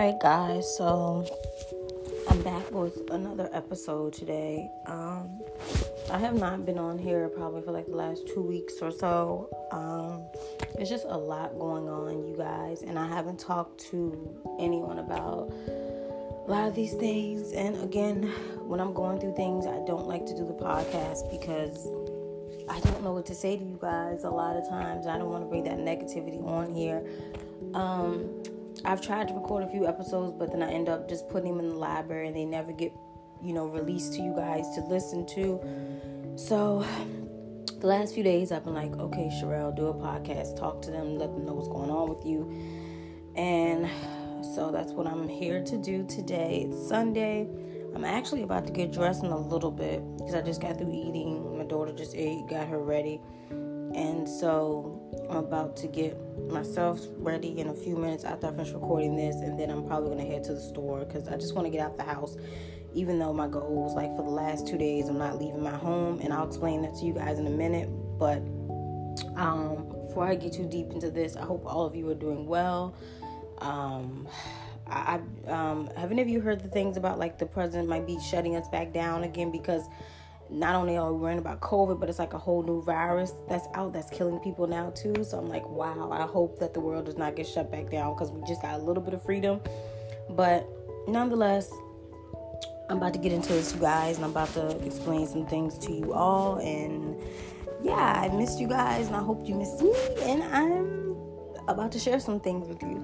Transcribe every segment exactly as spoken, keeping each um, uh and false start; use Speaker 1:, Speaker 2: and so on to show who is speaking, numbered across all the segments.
Speaker 1: Alright guys, so I'm back with another episode today. Um, I have not been on here probably for like the last two weeks or so. Um, it's just a lot going on, you guys, and I haven't talked to anyone about a lot of these things. And again, when I'm going through things, I don't like to do the podcast because I don't know what to say to you guys a lot of times. I don't want to bring that negativity on here. Um, I've tried to record a few episodes, but then I end up just putting them in the library and they never get, you know, released to you guys to listen to. So the last few days I've been like, okay, Sherelle, do a podcast, talk to them, let them know what's going on with you. And so that's what I'm here to do today. It's Sunday. I'm actually about to get dressed in a little bit because I just got through eating. My daughter just ate, got her ready. And so I'm about to get myself ready in a few minutes after I finish recording this. And then I'm probably going to head to the store because I just want to get out the house. Even though my goal was like for the last two days, I'm not leaving my home. And I'll explain that to you guys in a minute. But um, before I get too deep into this, I hope all of you are doing well. Um, I, I um, have any of you heard the things about like the president might be shutting us back down again because not only are we worrying about COVID, but it's like a whole new virus that's out that's killing people now too. So I'm like, wow, I hope that the world does not get shut back down because we just got a little bit of freedom. But nonetheless, I'm about to get into this, you guys, and I'm about to explain some things to you all. And yeah, I missed you guys, and I hope you missed me. And I'm about to share some things with you.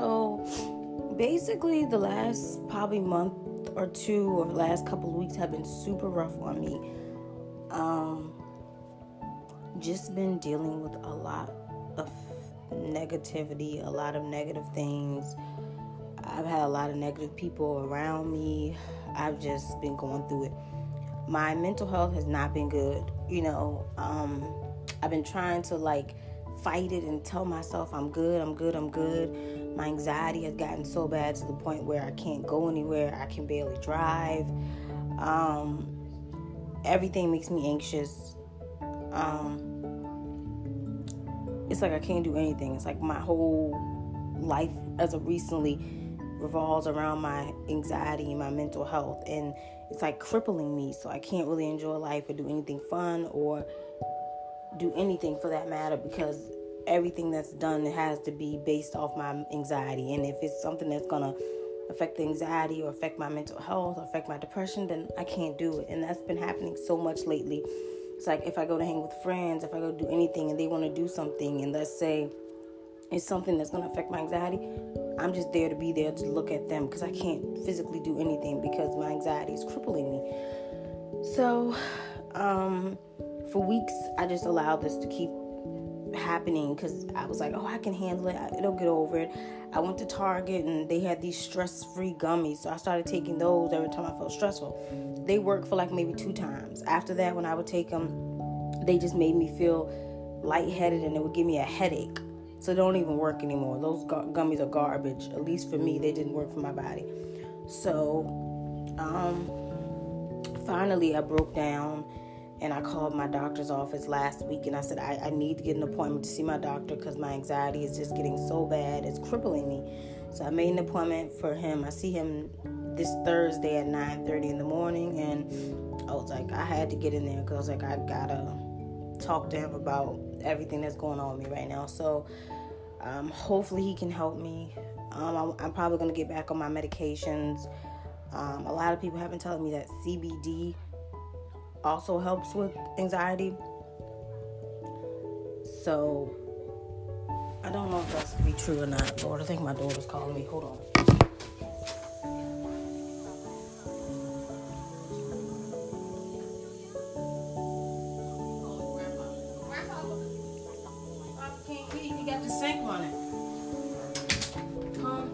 Speaker 1: So basically, the last probably month or two or the last couple of weeks have been super rough on me. Um, just been dealing with a lot of negativity, a lot of negative things. I've had a lot of negative people around me. I've just been going through it. My mental health has not been good. You know, um, I've been trying to like fight it and tell myself I'm good, I'm good, I'm good. My anxiety has gotten so bad to the point where I can't go anywhere. I can barely drive. Um, everything makes me anxious. Um, it's like I can't do anything. It's like my whole life as of recently revolves around my anxiety and my mental health. And it's like crippling me. So I can't really enjoy life or do anything fun or do anything for that matter because everything that's done has to be based off my anxiety. And if it's something that's going to affect the anxiety or affect my mental health or affect my depression, then I can't do it. And that's been happening so much lately. It's like if I go to hang with friends, if I go do anything and they want to do something, and let's say it's something that's going to affect my anxiety, I'm just there to be there to look at them because I can't physically do anything because my anxiety is crippling me. So um, for weeks, I just allowed this to keep happening because I was like, oh, I can handle it, it'll get over it. I went to Target and they had these stress-free gummies, so I started taking those every time I felt stressful. They worked for like maybe two times. After that, when I would take them, they just made me feel lightheaded and it would give me a headache. So they don't even work anymore. Those gu- gummies are garbage. At least for me, they didn't work for my body. So um finally I broke down and I called my doctor's office last week and I said, I, I need to get an appointment to see my doctor because my anxiety is just getting so bad. It's crippling me. So I made an appointment for him. I see him this Thursday at nine thirty in the morning. And I was like, I had to get in there because I was like, I gotta talk to him about everything that's going on with me right now. So um, hopefully he can help me. Um, I'm, I'm probably going to get back on my medications. Um, a lot of people have been telling me that C B D also helps with anxiety. So I don't know if that's to be true or not. Lord, I think my daughter's calling me. Hold on. You got the sink running. Huh?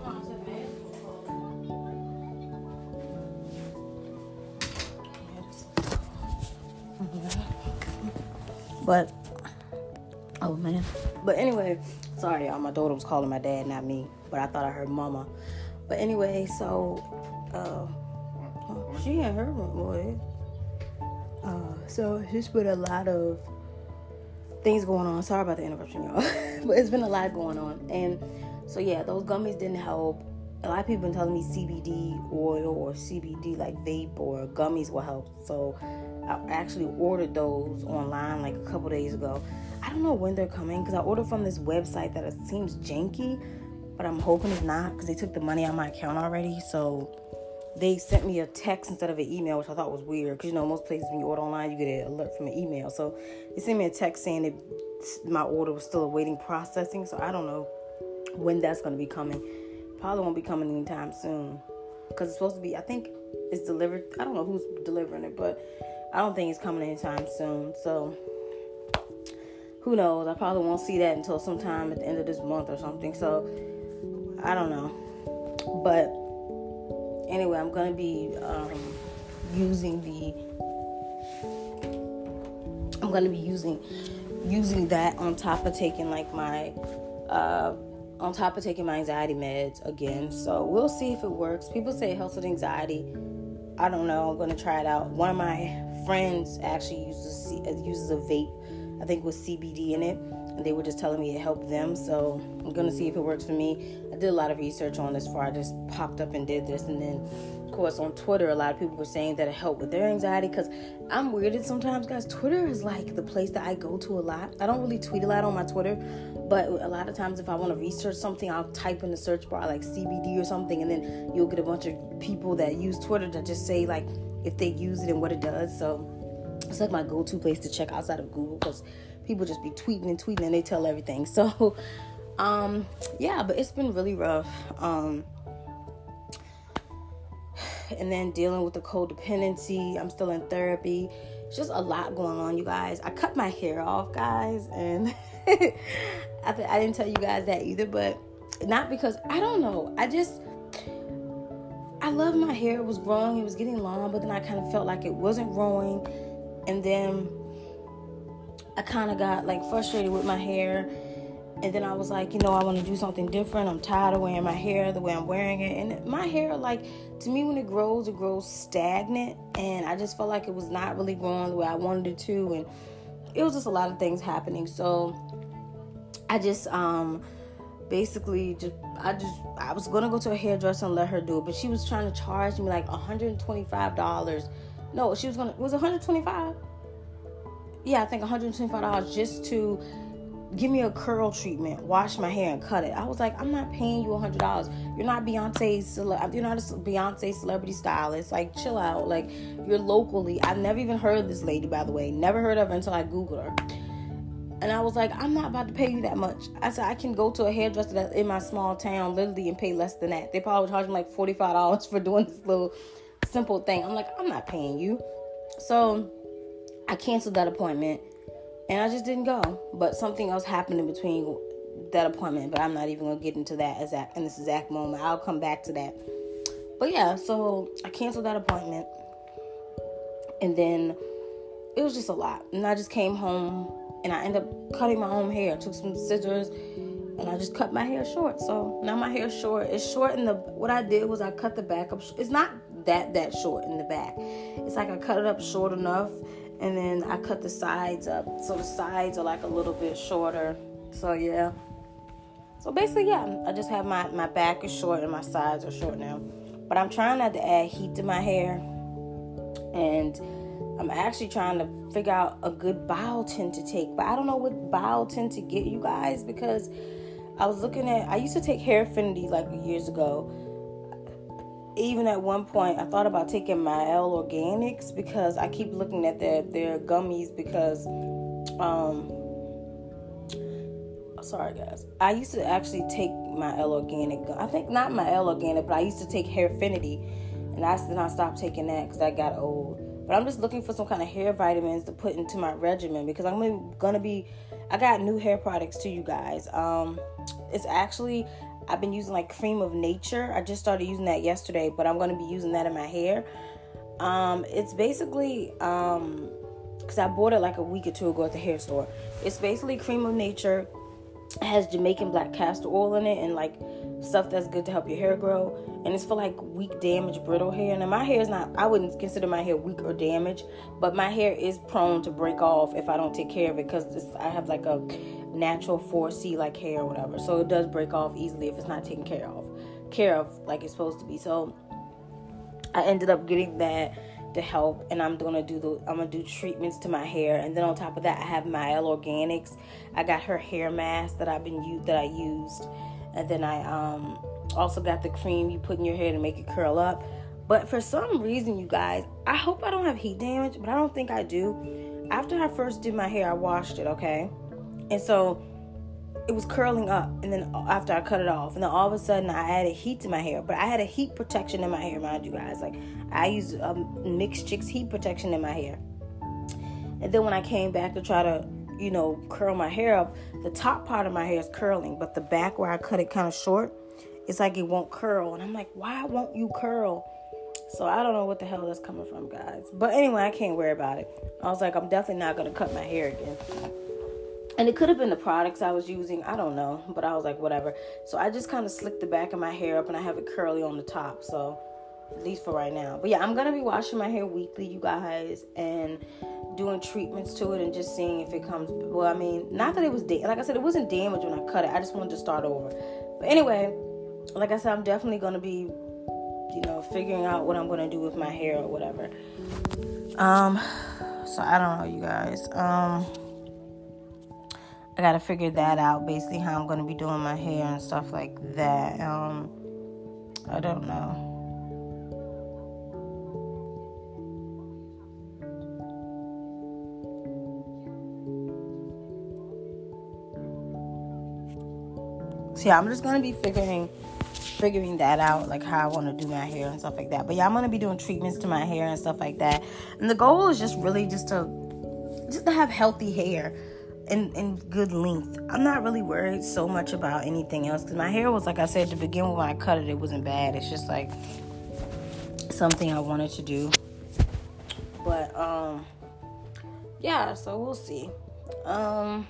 Speaker 1: But, oh man. But anyway, sorry y'all, my daughter was calling my dad, not me. But I thought I heard mama. But anyway, so, uh, she in her room, boy. Uh, so it's just been a lot of things going on. Sorry about the interruption, y'all. But it's been a lot going on. And so, yeah, those gummies didn't help. a lot of people been telling me C B D oil or C B D like vape or gummies will help. So I actually ordered those online like a couple days ago. I don't know when they're coming because I ordered from this website that it seems janky, but I'm hoping it's not because they took the money out of my account already. So they sent me a text instead of an email, which I thought was weird because, you know, most places when you order online, you get an alert from an email. So they sent me a text saying that my order was still awaiting processing. So I don't know when that's going to be coming. Probably won't be coming anytime soon because it's supposed to be, I think it's delivered. I don't know who's delivering it, but I don't think it's coming anytime soon. So who knows? I probably won't see that until sometime at the end of this month or something. So I don't know. But anyway, I'm going to be um, using the, I'm going to be using, using that on top of taking like my, uh, on top of taking my anxiety meds again. So we'll see if it works. People say it helps with anxiety. I don't know. I'm going to try it out. One of my friends actually uses uses a vape, I think with C B D in it. And they were just telling me it helped them. So I'm going to see if it works for me. I did a lot of research on this before I just popped up and did this. And then, of course, on Twitter, a lot of people were saying that it helped with their anxiety. Because I'm weirded sometimes, guys. Twitter is like the place that I go to a lot. I don't really tweet a lot on my Twitter. But a lot of times if I want to research something, I'll type in the search bar like C B D or something. And then you'll get a bunch of people that use Twitter that just say like if they use it and what it does. So it's like my go-to place to check outside of Google because people just be tweeting and tweeting and they tell everything. So, um, yeah, but it's been really rough. Um, and then dealing with the codependency. I'm still in therapy. It's just a lot going on, you guys. I cut my hair off, guys. And I, th- I didn't tell you guys that either. But not because, I don't know. I just, I love my hair. It was growing. It was getting long. But then I kind of felt like it wasn't growing. And then I kind of got like frustrated with my hair, and then I was like, you know, I want to do something different. I'm tired of wearing my hair the way I'm wearing it. And my hair, like, to me, when it grows, it grows stagnant, and I just felt like it was not really growing the way I wanted it to, and it was just a lot of things happening. So I just um basically just I just I was gonna go to a hairdresser and let her do it, but she was trying to charge me like one hundred twenty-five dollars. No, she was gonna, it was one hundred twenty-five dollars. Yeah, I think one hundred twenty-five dollars just to give me a curl treatment, wash my hair, and cut it. I was like, I'm not paying you one hundred dollars. You're not Beyonce's, cele- you're not a Beyonce celebrity stylist. Like, chill out. Like, you're locally. I've never even heard of this lady, by the way. Never heard of her until I Googled her. And I was like, I'm not about to pay you that much. I said, I can go to a hairdresser that's in my small town, literally, and pay less than that. They probably charge me like forty-five dollars for doing this little simple thing. I'm like, I'm not paying you. So I canceled that appointment, and I just didn't go. But something else happened in between that appointment, but I'm not even going to get into that exact, in this exact moment. I'll come back to that. But yeah, so I canceled that appointment, and then it was just a lot. And I just came home, and I ended up cutting my own hair. I took some scissors, and I just cut my hair short. So now my hair is short. It's short in the, what I did was I cut the back up. It's not that, that short in the back. It's like I cut it up short enough, and then I cut the sides up. So the sides are like a little bit shorter. So yeah. So basically, yeah, I just have my, my back is short and my sides are short now. But I'm trying not to add heat to my hair. And I'm actually trying to figure out a good biotin to take. But I don't know what biotin to get, you guys, because I was looking at, I used to take Hair Affinity like years ago. Even at one point, I thought about taking Mielle Organics because I keep looking at their, their gummies because, um, sorry guys, I used to actually take Mielle Organic. I think not Mielle Organic, but I used to take Hair Affinity, and I then I stopped taking that because I got old. But I'm just looking for some kind of hair vitamins to put into my regimen because I'm gonna be, I got new hair products to you guys. Um, it's actually, I've been using like Cream of Nature. I just started using that yesterday, but I'm going to be using that in my hair. Um, it's basically, um, because I bought it like a week or two ago at the hair store. It's basically Cream of Nature. It has Jamaican black castor oil in it and like stuff that's good to help your hair grow. And it's for like weak, damaged, brittle hair. Now my hair is not, I wouldn't consider my hair weak or damaged, but my hair is prone to break off if I don't take care of it because I have like a natural four C like hair or whatever. So it does break off easily if it's not taken care of. care of like it's supposed to be. So I ended up getting that to help, and I'm gonna do the I'm gonna do treatments to my hair, and then on top of that I have Mielle Organics. I got her hair mask that I've been used that I used, and then I um also got the cream you put in your hair to make it curl up. But for some reason, you guys, I hope I don't have heat damage, but I don't think I do. After I first did my hair, I washed it, okay, and so it was curling up, and then after I cut it off, and then all of a sudden I added heat to my hair. But I had a heat protection in my hair, mind you guys. Like, I used um, Mixed Chicks heat protection in my hair. And then when I came back to try to, you know, curl my hair up, the top part of my hair is curling, but the back where I cut it kind of short, it's like it won't curl. And I'm like, why won't you curl? So I don't know what the hell that's coming from, guys. But anyway, I can't worry about it. I was like, I'm definitely not going to cut my hair again. And it could have been the products I was using. I don't know. But I was like, whatever. So I just kind of slicked the back of my hair up, and I have it curly on the top. So at least for right now. But yeah, I'm going to be washing my hair weekly, you guys, and doing treatments to it and just seeing if it comes. Well, I mean, not that it was, da- like I said, it wasn't damaged when I cut it. I just wanted to start over. But anyway, like I said, I'm definitely going to be, you know, figuring out what I'm going to do with my hair or whatever. Um, so I don't know, you guys. Um... I got to figure that out, basically how I'm going to be doing my hair and stuff like that. Um, I don't know. So yeah, I'm just going to be figuring figuring that out, like how I want to do my hair and stuff like that. But yeah, I'm going to be doing treatments to my hair and stuff like that. And the goal is just really just to just to have healthy hair. And, and good length. I'm not really worried so much about anything else, because my hair was, like I said to begin with, when I cut it, it wasn't bad. It's just like something I wanted to do. But um yeah, so we'll see. um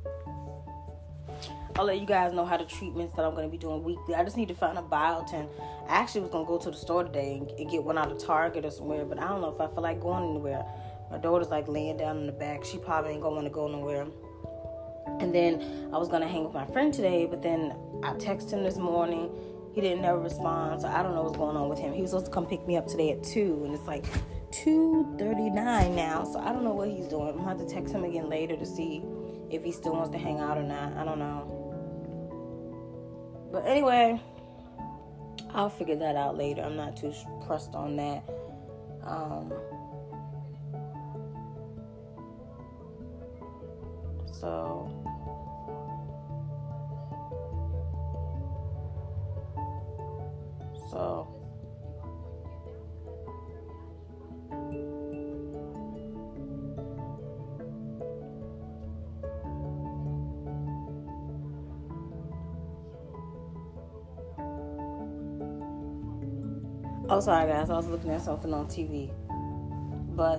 Speaker 1: I'll let you guys know how the treatments that I'm going to be doing weekly. I just need to find a biotin. I actually was going to go to the store today and, and get one out of Target or somewhere, but I don't know if I feel like going anywhere. My daughter's like laying down in the back. She probably ain't going to want to go nowhere. And then I was going to hang with my friend today, but then I texted him this morning. He didn't never respond, so I don't know what's going on with him. He was supposed to come pick me up today at two, and it's like two thirty-nine now, so I don't know what he's doing. I'm going to have to text him again later to see if he still wants to hang out or not. I don't know. But anyway, I'll figure that out later. I'm not too pressed on that. Um... So, so, oh, sorry guys, I was looking at something on T V, but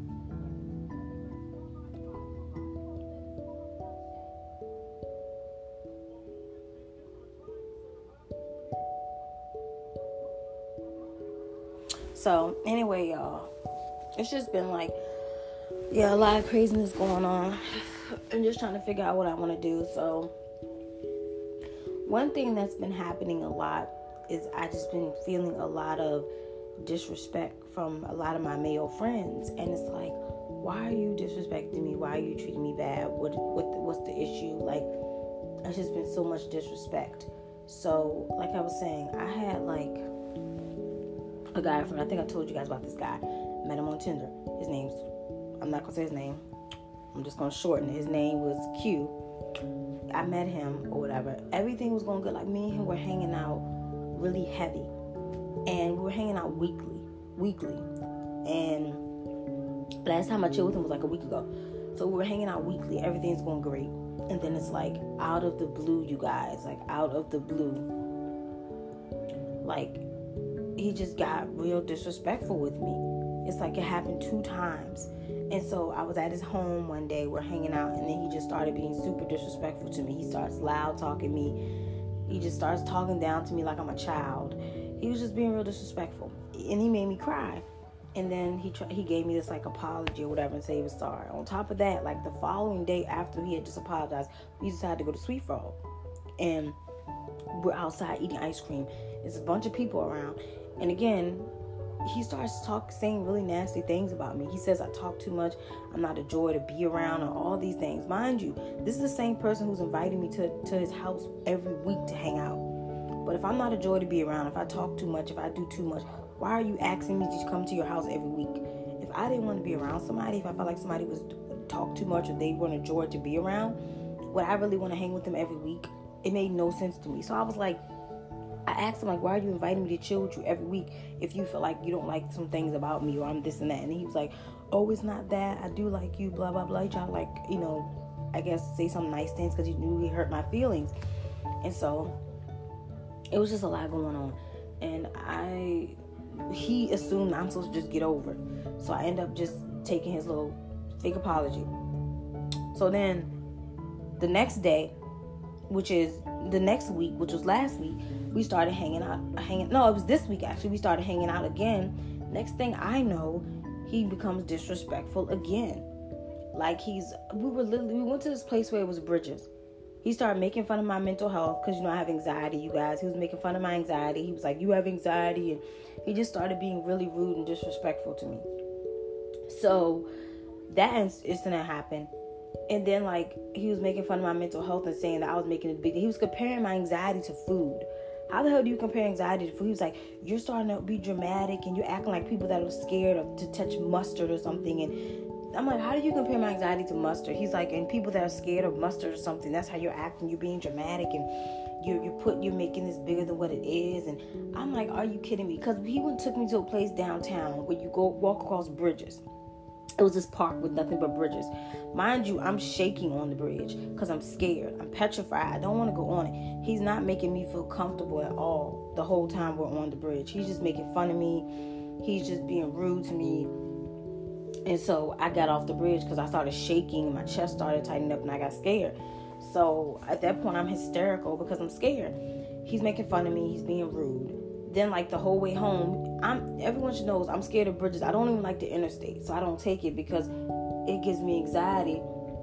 Speaker 1: so, anyway, y'all, it's just been like, yeah, a lot of craziness going on. I'm just trying to figure out what I want to do. So, one thing that's been happening a lot is I just been feeling a lot of disrespect from a lot of my male friends. And it's like, why are you disrespecting me? Why are you treating me bad? What, what, what's the issue? Like, it's just been so much disrespect. So, like I was saying, I had like a guy from, I think I told you guys about this guy. Met him on Tinder. His name's, I'm not going to say his name. I'm just going to shorten it. His name was Q. I met him or whatever. Everything was going good. Like, me and him were hanging out really heavy. And we were hanging out weekly. Weekly. And last time I chilled with him was like a week ago. So we were hanging out weekly. Everything's going great. And then it's like, out of the blue, you guys. Like, out of the blue. Like, he just got real disrespectful with me. It's like it happened two times. And so I was at his home one day, we're hanging out, and then he just started being super disrespectful to me. He starts loud talking me. He just starts talking down to me like I'm a child. He was just being real disrespectful. And he made me cry. And then he tr- he gave me this like apology or whatever and said he was sorry. On top of that, like the following day after he had just apologized, we decided to go to Sweet Frog. And we're outside eating ice cream. It's a bunch of people around. And again, he starts talk, saying really nasty things about me. He says I talk too much, I'm not a joy to be around, and all these things. Mind you, this is the same person who's inviting me to, to his house every week to hang out. But if I'm not a joy to be around, if I talk too much, if I do too much, why are you asking me to come to your house every week? If I didn't want to be around somebody, if I felt like somebody was talk too much or they weren't a joy to be around, would I really want to hang with them every week? It made no sense to me. So I was like, I asked him, like, why are you inviting me to chill with you every week if you feel like you don't like some things about me or I'm this and that? And he was like, oh, it's not that. I do like you, blah, blah, blah. He tried to, like, you know, I guess say some nice things because he knew he hurt my feelings. And so it was just a lot going on. And I, he assumed I'm supposed to just get over it. So I end up just taking his little fake apology. So then the next day, which is the next week, which was last week, we started hanging out, hanging, no, it was this week actually, we started hanging out again. Next thing I know, he becomes disrespectful again. Like he's, we were literally, we went to this place where it was bridges. He started making fun of my mental health, because, you know, I have anxiety, you guys. He was making fun of my anxiety. He was like, you have anxiety, and he just started being really rude and disrespectful to me. So that incident happened. And then, like, he was making fun of my mental health and saying that I was making a big deal. He was comparing my anxiety to food. How the hell do you compare anxiety to food? He was like, you're starting to be dramatic and you're acting like people that are scared of to touch mustard or something. And I'm like, how do you compare my anxiety to mustard? He's like, and people that are scared of mustard or something, that's how you're acting. You're being dramatic and you're you're put you're making this bigger than what it is. And I'm like, are you kidding me? Because he went took me to a place downtown where you go walk across bridges. It was this park with nothing but bridges. Mind you, I'm shaking on the bridge because I'm scared. I'm petrified. I don't want to go on it. He's not making me feel comfortable at all the whole time we're on the bridge. He's just making fun of me. He's just being rude to me. And so I got off the bridge because I started shaking. My chest started tightening up and I got scared. So at that point, I'm hysterical because I'm scared. He's making fun of me. He's being rude. Then, like, the whole way home, I'm everyone should know I'm scared of bridges. I don't even like the interstate, so I don't take it because it gives me anxiety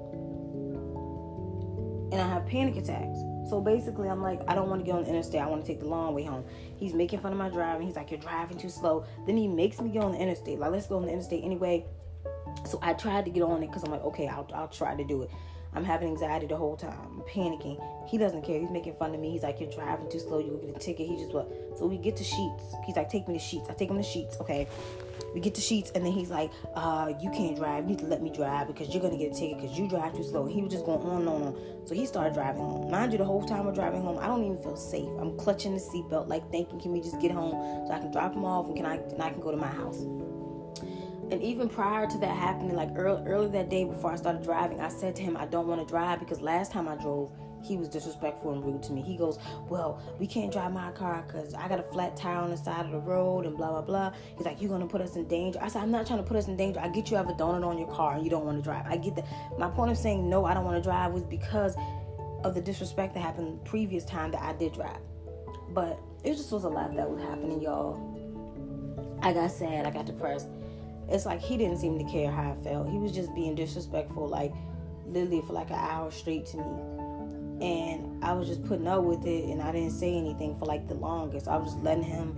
Speaker 1: and I have panic attacks. So basically, I'm like, I don't want to get on the interstate. I want to take the long way home. He's making fun of my driving. He's like, you're driving too slow. Then he makes me get on the interstate. Like, let's go on the interstate anyway. So I tried to get on it because I'm like, okay, I'll I'll try to do it. I'm having anxiety the whole time. I'm panicking. He doesn't care. He's making fun of me. He's like, you're driving too slow. You'll get a ticket. He just what? So we get to Sheets. He's like, take me to Sheets. I take him to Sheets. Okay. We get to Sheets, and then he's like, uh, you can't drive. You need to let me drive because you're going to get a ticket because you drive too slow. And he was just going on and on and on. So he started driving home. Mind you, the whole time we're driving home, I don't even feel safe. I'm clutching the seatbelt, like thinking, can we just get home so I can drop him off and can I and I can go to my house. And even prior to that happening, like early, early that day before I started driving, I said to him, I don't want to drive because last time I drove, he was disrespectful and rude to me. He goes, well, we can't drive my car because I got a flat tire on the side of the road and blah, blah, blah. He's like, you're going to put us in danger. I said, I'm not trying to put us in danger. I get you have a donut on your car and you don't want to drive. I get that. My point of saying, no, I don't want to drive was because of the disrespect that happened the previous time that I did drive. But it just was a lot that was happening, y'all. I got sad. I got depressed. It's like he didn't seem to care how I felt. He was just being disrespectful, like literally for like an hour straight to me. And I was just putting up with it, and I didn't say anything for like the longest. I was just letting him,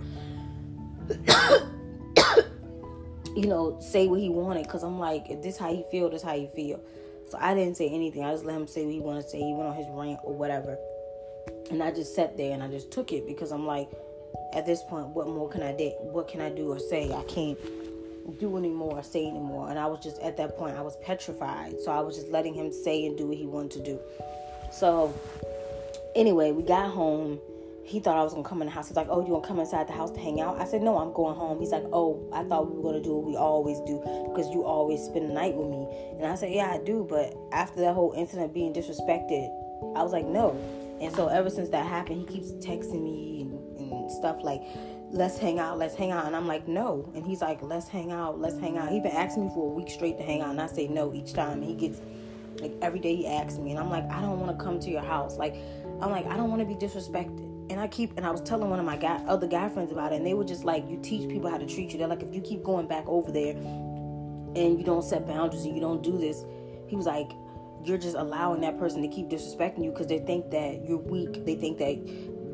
Speaker 1: you know, say what he wanted. Because I'm like, if this how he feel, this how he feel. So I didn't say anything. I just let him say what he wanted to say. He went on his rant or whatever. And I just sat there and I just took it because I'm like, at this point, what more can I do? What can I do or say? I can't do anymore or say anymore. And I was just at that point I was petrified, so I was just letting him say and do what he wanted to do. So anyway, we got home. He thought I was gonna come in the house. He's like, oh, you gonna come inside the house to hang out? I said, no, I'm going home. He's like, oh, I thought we were gonna do what we always do because you always spend the night with me. And I said, yeah, I do, but after that whole incident being disrespected, I was like, no. And so ever since that happened, he keeps texting me and, and stuff like, let's hang out, let's hang out. And I'm like, no. And he's like, let's hang out, let's hang out. He's been asking me for a week straight to hang out, and I say no each time. And he gets, like, every day he asks me. And I'm like, I don't want to come to your house. Like, I'm like, I don't want to be disrespected. And I keep, and I was telling one of my guy, other guy friends about it, and they were just like, you teach people how to treat you. They're like, if you keep going back over there and you don't set boundaries and you don't do this, he was like, you're just allowing that person to keep disrespecting you because they think that you're weak. They think that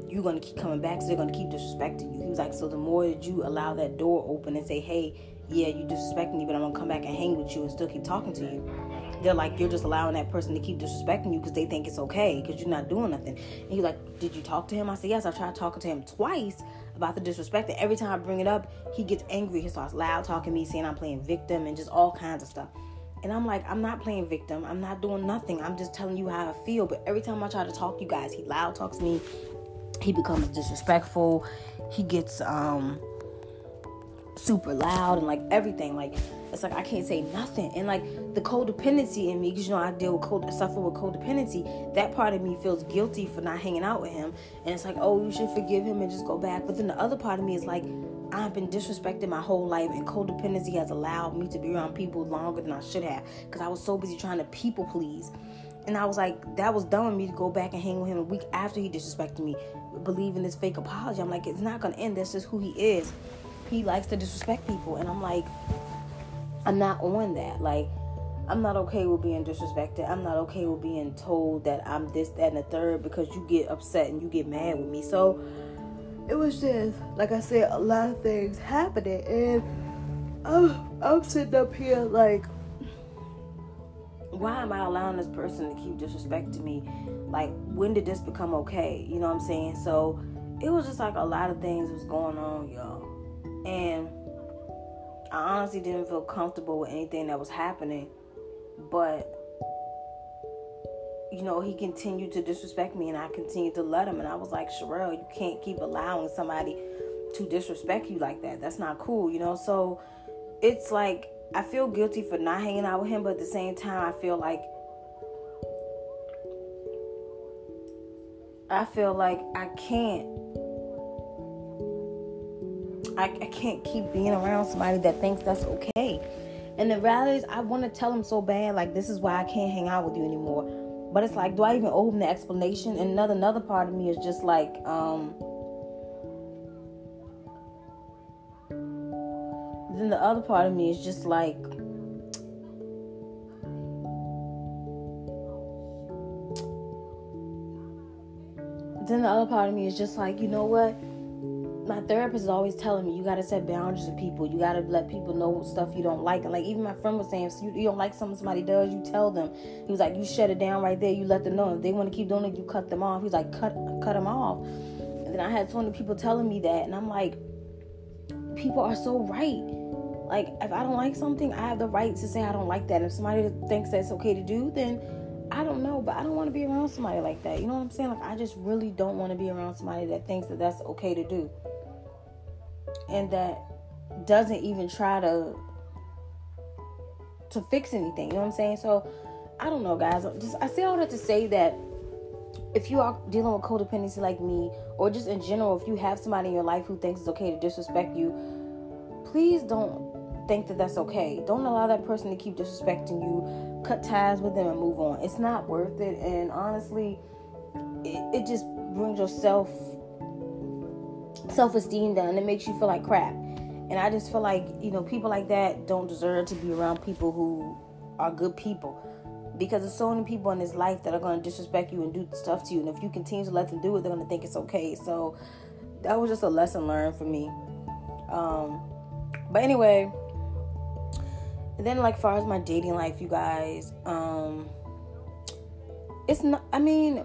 Speaker 1: you're going to keep coming back, so they're going to keep disrespecting you. He was like, so the more that you allow that door open and say, hey, yeah, you disrespecting me, but I'm going to come back and hang with you and still keep talking to you. They're like, you're just allowing that person to keep disrespecting you because they think it's okay because you're not doing nothing. And he's like, did you talk to him? I said, yes, I tried talking to him twice about the disrespect. And every time I bring it up, he gets angry. He starts loud talking to me, saying I'm playing victim and just all kinds of stuff. And I'm like, I'm not playing victim. I'm not doing nothing. I'm just telling you how I feel. But every time I try to talk to you guys, he loud talks to me. He becomes disrespectful. He gets um super loud and like everything. Like, it's like I can't say nothing. And like the codependency in me, because you know I deal with code, suffer with codependency. That part of me feels guilty for not hanging out with him. And it's like, oh, you should forgive him and just go back. But then the other part of me is like, I've been disrespected my whole life, and codependency has allowed me to be around people longer than I should have because I was so busy trying to people please. And I was like, that was dumb of me to go back and hang with him a week after he disrespected me, believing this fake apology. I'm like, it's not going to end. That's just who he is. He likes to disrespect people. And I'm like, I'm not on that. Like, I'm not okay with being disrespected. I'm not okay with being told that I'm this, that, and the third because you get upset and you get mad with me. So it was just, like I said, a lot of things happening. And I'm, I'm sitting up here like, why am I allowing this person to keep disrespecting me? Like, when did this become okay? You know what I'm saying? So it was just like a lot of things was going on, y'all. And I honestly didn't feel comfortable with anything that was happening. But, you know, he continued to disrespect me and I continued to let him. And I was like, Sherelle, you can't keep allowing somebody to disrespect you like that. That's not cool, you know? So it's like, I feel guilty for not hanging out with him, but at the same time, I feel like I feel like I can't I, I can't keep being around somebody that thinks that's okay. And the rallies, I want to tell him so bad, like, this is why I can't hang out with you anymore. But it's like, do I even owe him the explanation? And another another part of me is just like, um then the other part of me is just like, then the other part of me is just like, you know what? My therapist is always telling me, you got to set boundaries with people. You got to let people know stuff you don't like. And like, even my friend was saying, if you, you don't like something somebody does, you tell them. He was like, you shut it down right there. You let them know. If they want to keep doing it, you cut them off. He was like, cut, cut them off. And then I had so many people telling me that. And I'm like, people are so right. Like, if I don't like something, I have the right to say I don't like that. And if somebody thinks that's okay to do, then I don't know. But I don't want to be around somebody like that. You know what I'm saying? Like, I just really don't want to be around somebody that thinks that that's okay to do. And that doesn't even try to to fix anything. You know what I'm saying? So, I don't know, guys. Just I say all that to say that if you are dealing with codependency like me, or just in general, if you have somebody in your life who thinks it's okay to disrespect you, please don't think that that's okay. Don't allow that person to keep disrespecting you. Cut ties with them and move on. It's not worth it. And honestly, it, it just brings your self self-esteem down. It makes you feel like crap. And I just feel like, you know, people like that don't deserve to be around people who are good people. Because there's so many people in this life that are going to disrespect you and do stuff to you. And if you continue to let them do it, they're going to think it's okay. So that was just a lesson learned for me. Um, but anyway, and then like as far as my dating life, you guys, um, it's not, I mean,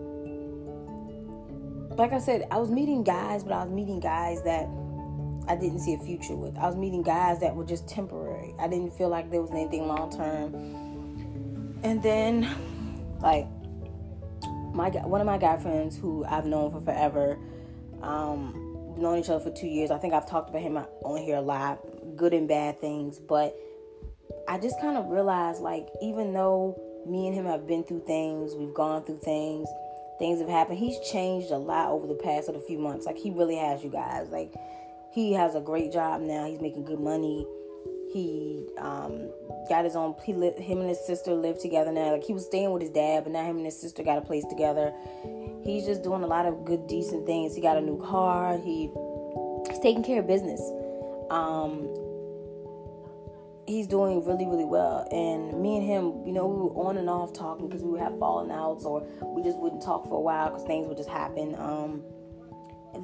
Speaker 1: like I said, I was meeting guys, but I was meeting guys that I didn't see a future with. I was meeting guys that were just temporary. I didn't feel like there was anything long term. And then, like, my one of my guy friends who I've known for forever, um, known each other for two years. I think I've talked about him on here a lot, good and bad things. But I just kind of realized, like, even though me and him have been through things, we've gone through things, things have happened, he's changed a lot over the past of a few months. Like, he really has, you guys. Like, he has a great job now. He's making good money. He um, got his own, he li- him and his sister live together now. Like, he was staying with his dad, but now him and his sister got a place together. He's just doing a lot of good, decent things. He got a new car. He, he's taking care of business. Um, he's doing really, really well. And me and him, you know, we were on and off talking because we would have falling outs, or we just wouldn't talk for a while because things would just happen. Um,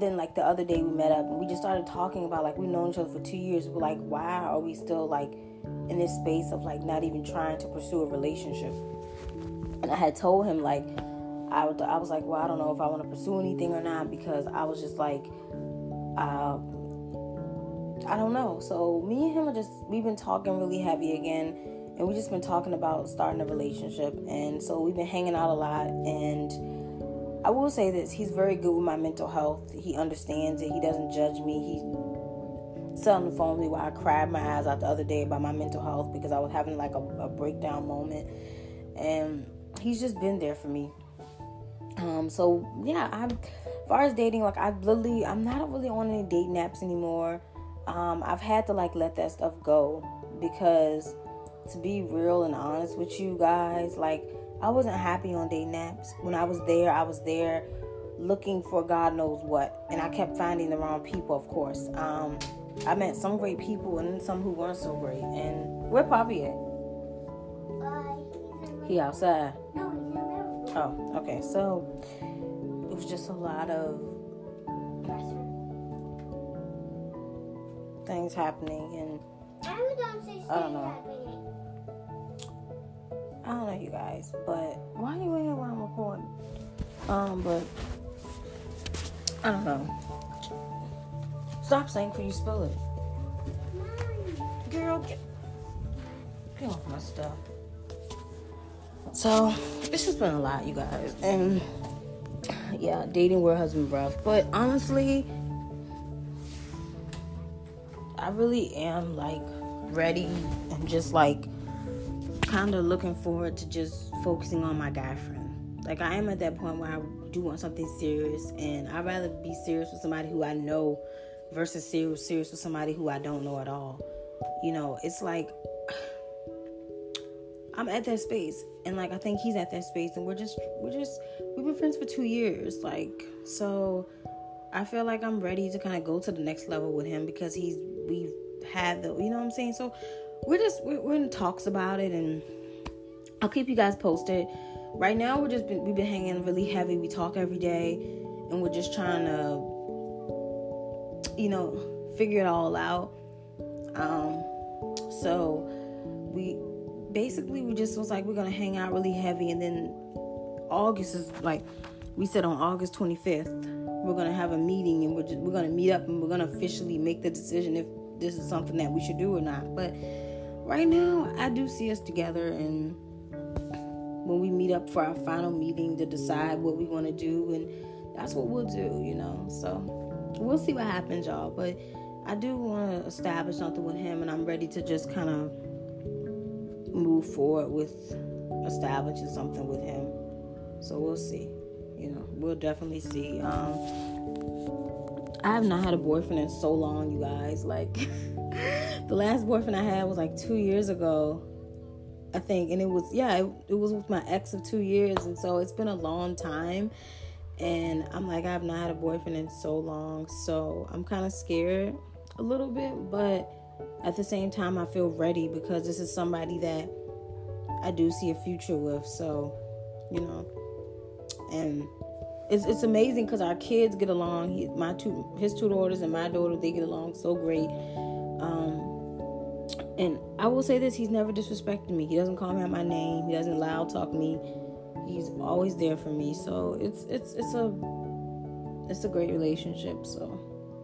Speaker 1: then like the other day we met up and we just started talking about like we've known each other for two years. We're like, why are we still like in this space of like not even trying to pursue a relationship? And I had told him like I, would, I was like, well, I don't know if I want to pursue anything or not, because I was just like, uh, I don't know. So me and him are just, we've been talking really heavy again, and we just been talking about starting a relationship. And so we've been hanging out a lot, and I will say this, he's very good with my mental health. He understands it. He doesn't judge me. He sat on the phone with me while I cried my eyes out the other day about my mental health because I was having like a, a breakdown moment. And he's just been there for me. Um, so yeah, I'm, as far as dating, like I literally, I'm not really on any dating apps anymore. Um, I've had to like let that stuff go, because to be real and honest with you guys, like I wasn't happy on dating apps. When I was there, I was there looking for God knows what, and I kept finding the wrong people, of course. Um, I met some great people and some who weren't so great. And where Poppy at? Uh, he outside.
Speaker 2: No, he's in the room.
Speaker 1: Oh, okay. So it was just a lot of things happening, and
Speaker 2: I don't say
Speaker 1: I don't know.
Speaker 2: happening.
Speaker 1: I don't know, you guys, but why are you in here when I'm recording? Um, but I don't know. Stop saying for you spill it.
Speaker 2: Mom.
Speaker 1: Girl, get, get off my stuff. So, it's just been a lot, you guys. And, yeah, dating world has been rough. But, honestly, I really am, like, ready and just, like, kind of looking forward to just focusing on my guy friend. Like, I am at that point where I do want something serious. And I'd rather be serious with somebody who I know versus serious, serious with somebody who I don't know at all. You know, it's like I'm at that space, and like I think he's at that space, and we're just we're just we've been friends for two years, like, so I feel like I'm ready to kind of go to the next level with him, because he's we've had the, you know what I'm saying. So we're just we're, we're in talks about it, and I'll keep you guys posted. Right now, we're just been, we've been hanging really heavy. We talk every day, and we're just trying to, you know, figure it all out. Um, so we basically we just was like, we're gonna hang out really heavy, and then August is like, we said on August twenty-fifth we're gonna have a meeting, and we're just, we're gonna meet up, and we're gonna officially make the decision if this is something that we should do or not. But right now, I do see us together, and when we meet up for our final meeting to decide what we want to do, and that's what we'll do, you know. So we'll see what happens, y'all. But I do want to establish something with him, and I'm ready to just kind of move forward with establishing something with him. So we'll see. You know, we'll definitely see. Um, I have not had a boyfriend in so long, you guys. Like, the last boyfriend I had was like two years ago, I think. And it was, yeah, it, it was with my ex of two years. And so it's been a long time. And I'm like, I've not had a boyfriend in so long. So I'm kind of scared a little bit. But at the same time, I feel ready, because this is somebody that I do see a future with. So, you know, and it's it's amazing because our kids get along. He, my two, his two daughters and my daughter, they get along so great. Um, and I will say this: he's never disrespected me. He doesn't call me out my name. He doesn't loud talk me. He's always there for me. So it's it's it's a it's a great relationship. So.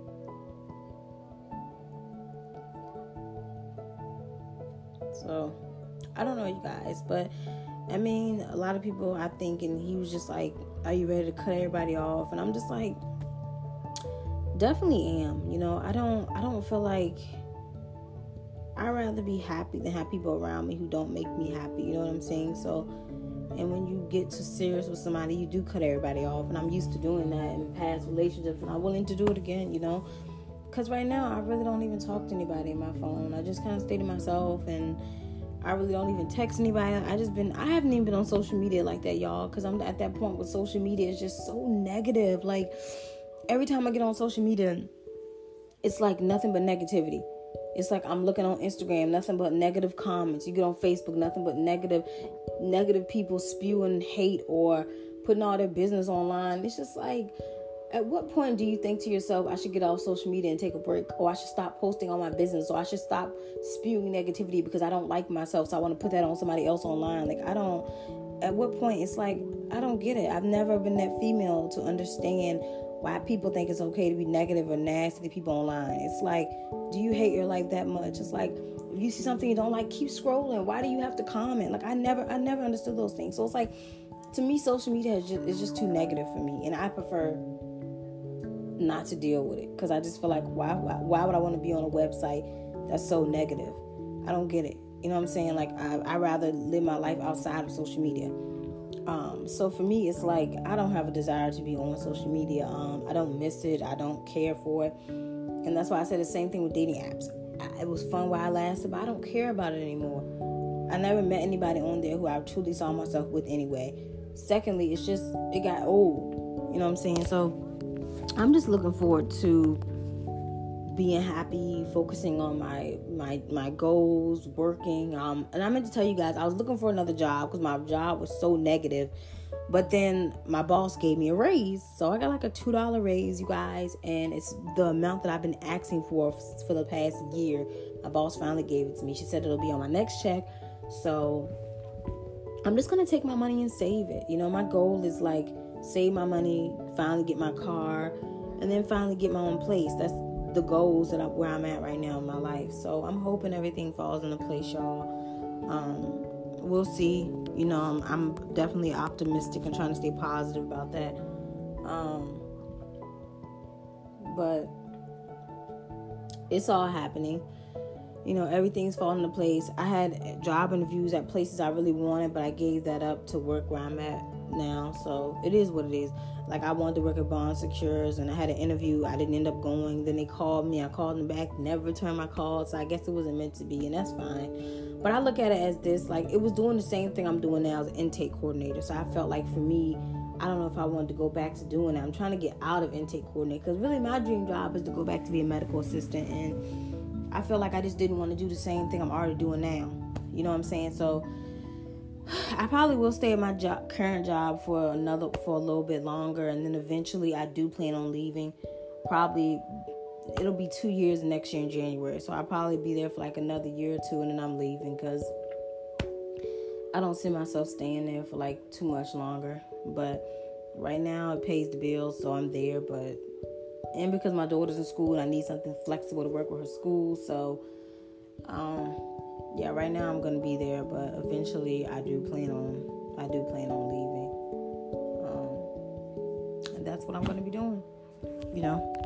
Speaker 1: So, I don't know, you guys, but I mean, a lot of people, I think, and he was just like, are you ready to cut everybody off? And I'm just like, definitely am. You know, I don't, I don't feel like, I'd rather be happy than have people around me who don't make me happy. You know what I'm saying? So, and when you get too serious with somebody, you do cut everybody off. And I'm used to doing that in past relationships, and I'm willing to do it again, you know? Because right now, I really don't even talk to anybody on my phone. I just kind of stay to myself, and I really don't even text anybody. I just been, I haven't even been on social media like that, y'all, because I'm at that point with social media. It's just so negative. Like, every time I get on social media, it's like nothing but negativity. It's like I'm looking on Instagram, nothing but negative comments. You get on Facebook, nothing but negative, negative people spewing hate or putting all their business online. It's just like, at what point do you think to yourself, I should get off social media and take a break, or I should stop posting on my business, or I should stop spewing negativity because I don't like myself, so I want to put that on somebody else online? Like, I don't, at what point? It's like, I don't get it. I've never been that female to understand why people think it's okay to be negative or nasty to people online. It's like, do you hate your life that much? It's like, if you see something you don't like, keep scrolling. Why do you have to comment? Like, I never, I never understood those things. So it's like, to me, social media is just, is just too negative for me, and I prefer not to deal with it, because I just feel like, why, why, why would I want to be on a website that's so negative? I don't get it. You know what I'm saying? Like, I, I rather live my life outside of social media. Um, so for me, it's like, I don't have a desire to be on social media. Um, I don't miss it. I don't care for it. And that's why I said the same thing with dating apps. I, it was fun while it lasted, but I don't care about it anymore. I never met anybody on there who I truly saw myself with anyway. Secondly, it's just, it got old. You know what I'm saying? So I'm just looking forward to being happy, focusing on my my my goals, working. Um, and I meant to tell you guys, I was looking for another job because my job was so negative. But then my boss gave me a raise. So I got like a two dollars raise, you guys. And it's the amount that I've been asking for for the past year. My boss finally gave it to me. She said it'll be on my next check. So I'm just going to take my money and save it. You know, my goal is like save my money, finally get my car, and then finally get my own place. That's the goals that I, where I'm at right now in my life. So I'm hoping everything falls into place, y'all. Um, we'll see. You know, I'm, I'm definitely optimistic and trying to stay positive about that. Um, but it's all happening. You know, everything's falling into place. I had job interviews at places I really wanted, but I gave that up to work where I'm at now. So it is what it is. Like, I wanted to work at Bond Secures, and I had an interview. I didn't end up going. Then they called me. I called them back. Never returned my call. So I guess it wasn't meant to be, and that's fine. But I look at it as this, like, it was doing the same thing I'm doing now as an intake coordinator. So I felt like, for me, I don't know if I wanted to go back to doing that. I'm trying to get out of intake coordinator, because really my dream job is to go back to be a medical assistant. And I feel like I just didn't want to do the same thing I'm already doing now. You know what I'm saying? So I probably will stay at my job, current job for another for a little bit longer, and then eventually I do plan on leaving. Probably it'll be two years next year in January, so I'll probably be there for like another year or two, and then I'm leaving, because I don't see myself staying there for like too much longer. But right now it pays the bills, so I'm there. But and because my daughter's in school, and I need something flexible to work with her school, so um. Yeah, right now I'm gonna be there, but eventually I do plan on I do plan on leaving, um, and that's what I'm gonna be doing. You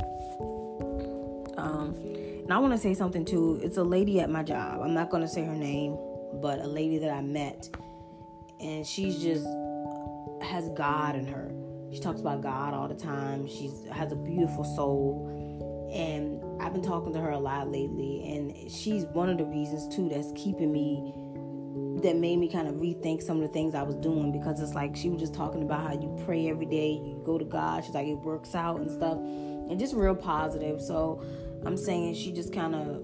Speaker 1: know, um, and I want to say something too. It's a lady at my job. I'm not gonna say her name, but a lady that I met, and she's just has God in her. She talks about God all the time. She has a beautiful soul, and I've been talking to her a lot lately, and she's one of the reasons too that's keeping me, that made me kind of rethink some of the things I was doing, because it's like she was just talking about how you pray every day, you go to God. She's like, it works out and stuff, and just real positive. So I'm saying she just kind of,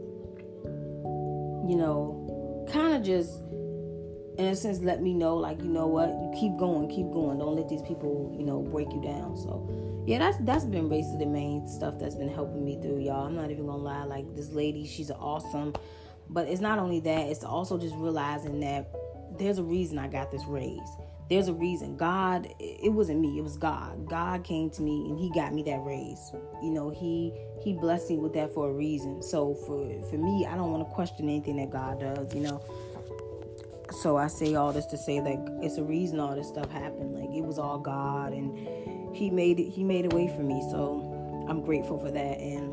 Speaker 1: you know, kind of just in a sense let me know, like, you know what, you keep going, keep going. Don't let these people, you know, break you down. So yeah, that's that's been basically the main stuff that's been helping me through, y'all. I'm not even gonna lie. Like, this lady, she's awesome. But it's not only that, it's also just realizing that there's a reason I got this raise. There's a reason. God, it wasn't me, it was God. God came to me and he got me that raise. You know, he he blessed me with that for a reason. So for for me, I don't want to question anything that God does, you know. So I say all this to say that it's a reason all this stuff happened. Like, it was all God, and He made it. He made a way for me. So I'm grateful for that. And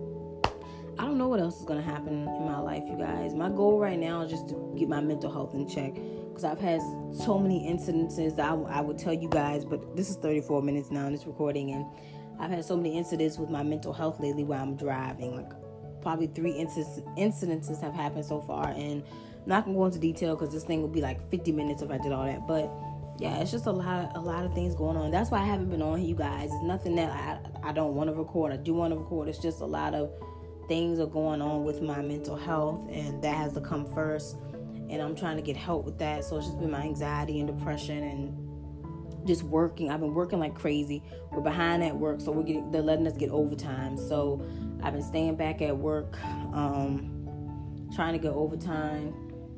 Speaker 1: I don't know what else is gonna happen in my life, you guys. My goal right now is just to get my mental health in check, because I've had so many incidences that I, I would tell you guys. But this is thirty-four minutes now in this recording, and I've had so many incidents with my mental health lately while I'm driving. Like, probably three inc- incidences have happened so far, and I'm not gonna go into detail because this thing would be like fifty minutes if I did all that. But yeah, it's just a lot, of, a lot of things going on. That's why I haven't been on here, you guys. It's nothing that I, I don't want to record. I do want to record. It's just a lot of things are going on with my mental health, and that has to come first. And I'm trying to get help with that. So it's just been my anxiety and depression, and just working. I've been working like crazy. We're behind at work, so we're getting, they're letting us get overtime. So I've been staying back at work, um, trying to get overtime.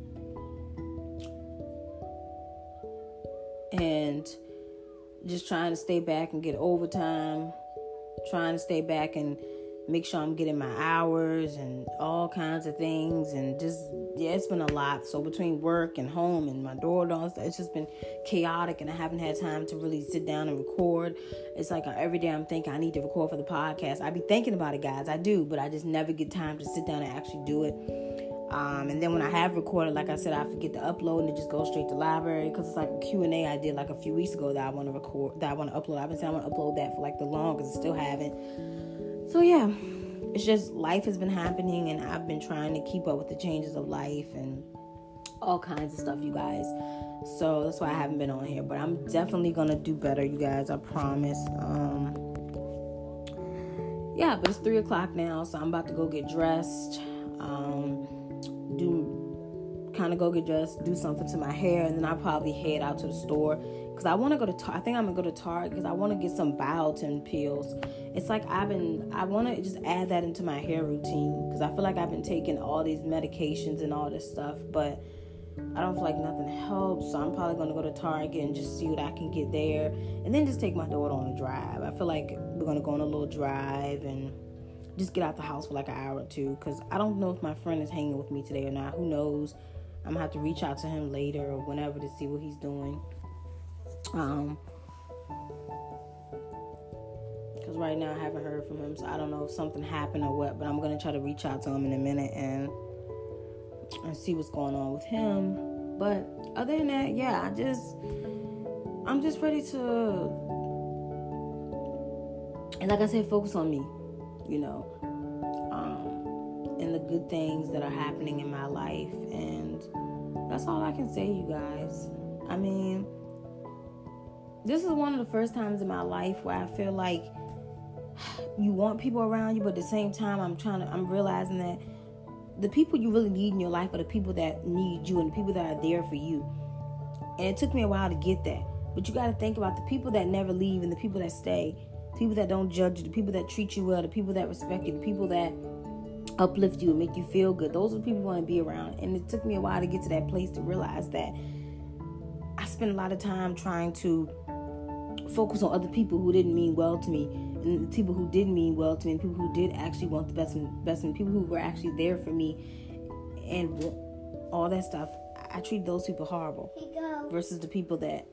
Speaker 1: And just trying to stay back and get overtime. Trying to stay back and make sure I'm getting my hours and all kinds of things. And just, yeah, it's been a lot. So between work and home and my daughter, it's just been chaotic, and I haven't had time to really sit down and record. It's like every day I'm thinking I need to record for the podcast. I be thinking about it, guys. I do, but I just never get time to sit down and actually do it. Um, and then when I have recorded, like I said, I forget to upload, and it just goes straight to library, because it's like a Q and A I did like a few weeks ago that I want to record, that I want to upload. I've been saying I want to upload that for like the longest, I still haven't. So yeah, it's just life has been happening, and I've been trying to keep up with the changes of life and all kinds of stuff, you guys. So that's why I haven't been on here, but I'm definitely gonna do better, you guys. I promise. Um, yeah, but it's three o'clock now, so I'm about to go get dressed. Um, do kind of go get dressed, do something to my hair, and then I'll probably head out to the store, because I want to go to Tar- I think I'm gonna go to Target, because I want to get some biotin pills. It's like I've been I want to just add that into my hair routine, because I feel like I've been taking all these medications and all this stuff, but I don't feel like nothing helps. So I'm probably gonna go to Target and just see what I can get there, and then just take my daughter on a drive. I feel like we're gonna go on a little drive and just get out the house for like an hour or two, because I don't know if my friend is hanging with me today or not. Who knows? I'm gonna have to reach out to him later or whenever to see what he's doing. Um, because right now I haven't heard from him, so I don't know if something happened or what. But I'm gonna try to reach out to him in a minute and and see what's going on with him. But other than that, yeah, I just I'm just ready to, and like I said, focus on me. You know, um, and the good things that are happening in my life. And that's all I can say, you guys. I mean, this is one of the first times in my life where I feel like you want people around you, but at the same time, I'm trying to, I'm realizing that the people you really need in your life are the people that need you and the people that are there for you. And it took me a while to get that. But you got to think about the people that never leave and the people that stay. People that don't judge you, the people that treat you well, the people that respect you, the people that uplift you and make you feel good. Those are the people you want to be around. And it took me a while to get to that place to realize that I spent a lot of time trying to focus on other people who didn't mean well to me, and the people who did mean well to me, and people who did actually want the best and best, and people who were actually there for me, and all that stuff. I treated those people horrible versus the people that.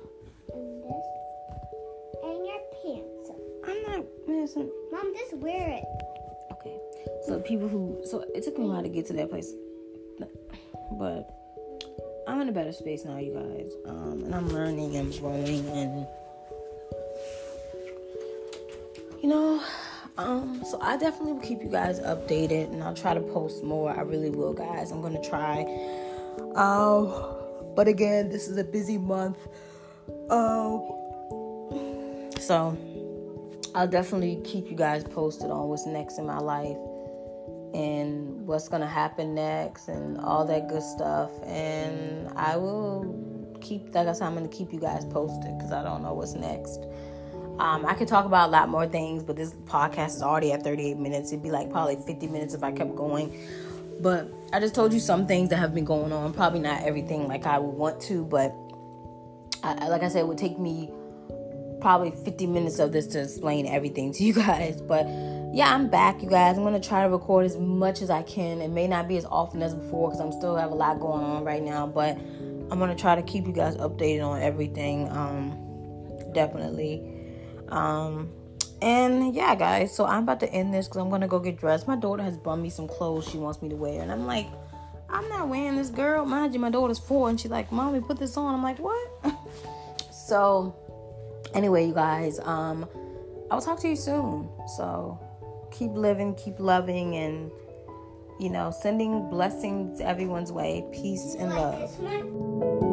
Speaker 2: Mom, just wear it.
Speaker 1: Okay. So people who, so it took me a while to get to that place, but I'm in a better space now, you guys. Um, and I'm learning and growing, and you know, um, so I definitely will keep you guys updated, and I'll try to post more. I really will, guys. I'm gonna try. Um, but again, this is a busy month. Um, so. I'll definitely keep you guys posted on what's next in my life and what's going to happen next and all that good stuff. And I will keep, like I said, I'm going to keep you guys posted because I don't know what's next. Um, I could talk about a lot more things, but this podcast is already at thirty-eight minutes. It'd be like probably fifty minutes if I kept going. But I just told you some things that have been going on. Probably not everything like I would want to, but I, like I said, it would take me probably fifty minutes of this to explain everything to you guys. But yeah, I'm back, you guys. I'm going to try to record as much as I can. It may not be as often as before because I'm still have a lot going on right now, but I'm going to try to keep you guys updated on everything. Um, definitely. Um, and yeah, guys, so I'm about to end this because I'm going to go get dressed. My daughter has brought me some clothes she wants me to wear, and I'm like, I'm not wearing this, girl. Mind you, my daughter's four, and she's like, Mommy, put this on. I'm like, what? So anyway, you guys, um, I'll talk to you soon. So keep living, keep loving, and, you know, sending blessings everyone's way. Peace and love.